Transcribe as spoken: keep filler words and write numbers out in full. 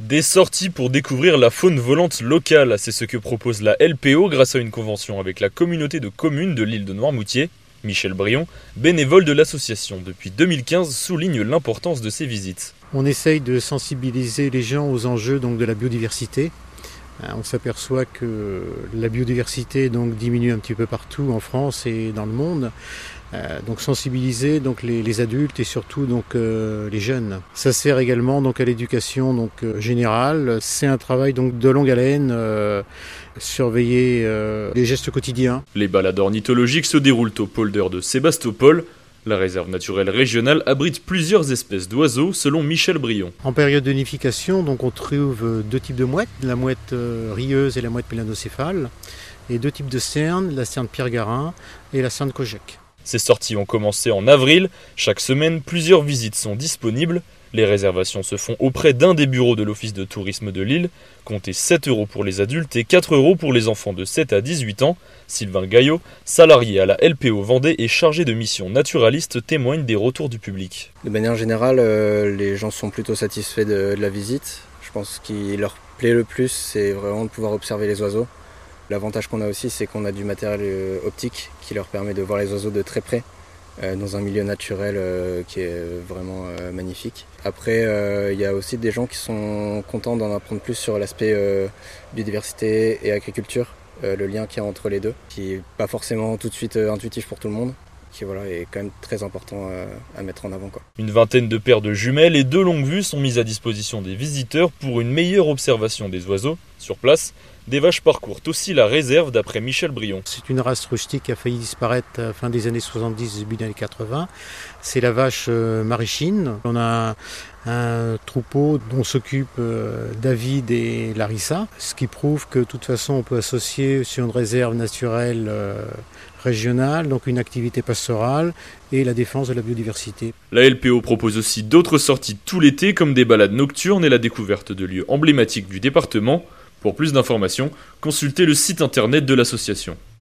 Des sorties pour découvrir la faune volante locale, c'est ce que propose la L P O grâce à une convention avec la communauté de communes de l'île de Noirmoutier. Michel Brion, bénévole de l'association depuis deux mille quinze, souligne l'importance de ces visites. On essaye de sensibiliser les gens aux enjeux donc, de la biodiversité. On s'aperçoit que la biodiversité donc, diminue un petit peu partout en France et dans le monde. Euh, donc sensibiliser donc, les, les adultes et surtout donc, euh, les jeunes. Ça sert également donc, à l'éducation donc, euh, générale. C'est un travail donc, de longue haleine, euh, surveiller euh, les gestes quotidiens. Les balades ornithologiques se déroulent au polder de Sébastopol. La réserve naturelle régionale abrite plusieurs espèces d'oiseaux, selon Michel Brion. En période de nidification, donc on trouve deux types de mouettes, la mouette euh, rieuse et la mouette mélanocéphale, et deux types de cernes, la cerne Pierre-Garin et la cerne Kojak. Ces sorties ont commencé en avril. Chaque semaine, plusieurs visites sont disponibles. Les réservations se font auprès d'un des bureaux de l'office de tourisme de Lille. Comptez sept euros pour les adultes et quatre euros pour les enfants de sept à dix-huit ans. Sylvain Gaillot, salarié à la L P O Vendée et chargé de mission naturaliste, témoigne des retours du public. De manière générale, euh, les gens sont plutôt satisfaits de, de la visite. Je pense ce qui leur plaît le plus, c'est vraiment de pouvoir observer les oiseaux. L'avantage qu'on a aussi, c'est qu'on a du matériel optique qui leur permet de voir les oiseaux de très près, euh, dans un milieu naturel euh, qui est vraiment euh, magnifique. Après, il euh, y a aussi des gens qui sont contents d'en apprendre plus sur l'aspect euh, biodiversité et agriculture, euh, le lien qu'il y a entre les deux, qui n'est pas forcément tout de suite euh, intuitif pour tout le monde, qui voilà, est quand même très important euh, à mettre en avant, quoi. Une vingtaine de paires de jumelles et deux longues vues sont mises à disposition des visiteurs pour une meilleure observation des oiseaux. Sur place, des vaches parcourent aussi la réserve d'après Michel Brion. C'est une race rustique qui a failli disparaître à la fin des années soixante-dix, début des années quatre-vingts. C'est la vache euh, Marichine. On a un, un troupeau dont s'occupent euh, David et Larissa, ce qui prouve que de toute façon on peut associer sur une réserve naturelle euh, régionale, donc une activité pastorale et la défense de la biodiversité. La L P O propose aussi d'autres sorties tout l'été comme des balades nocturnes et la découverte de lieux emblématiques du département. Pour plus d'informations, consultez le site internet de l'association.